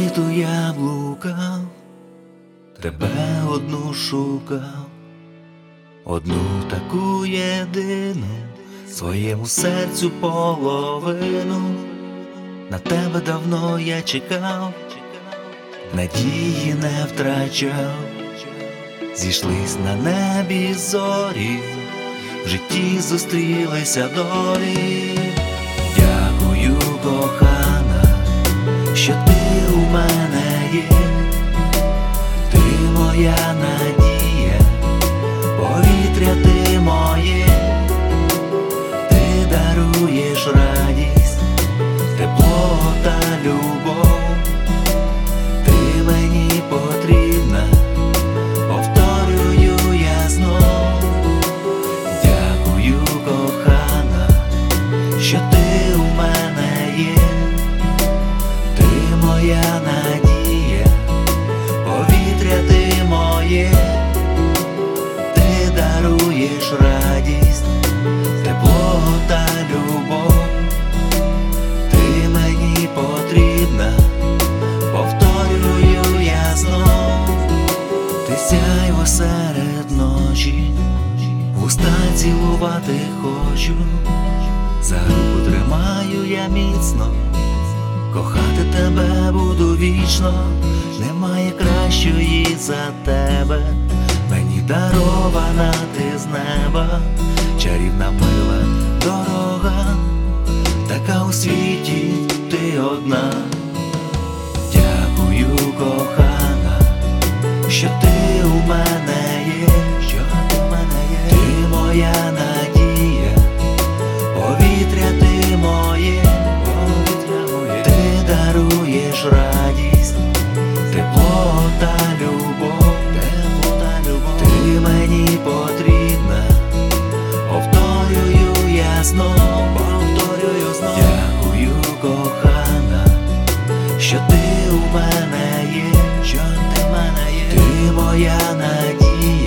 світу я блукав, тебе одну шукав, одну таку єдину, своєму серцю половину. На тебе давно я чекав, надії не втрачав. Зійшлись на небі зорі, в житті зустрілися долі. Дякую, кохана, що ти у мене є. Ти моя надія, повітря ти моє. Ти даруєш радість, тепло та любов. Ти мені потрібна, повторюю я знов. Дякую, кохана, що ти у мене є. Ти моя надія, повітря ти моє. Ти даруєш радість, тепло та любов. Ти мені потрібна, повторюю я знов. Ти сяйво серед ночі, вуста цілувати хочу. За руку тримаю я міцно, кохати тебе буду вічно. Немає кращої за тебе, мені дарована ти з неба. Чарівна мила дорога, така у світі ти одна. Дякую, кохана, що ти у мене є. Ти моя надія, повітря ти моє. Ти даруєш радість, тепло та любов. Ти мені потрібна, повторюю я знов. Дякую, кохана, що ти у мене є. Ти моя надія,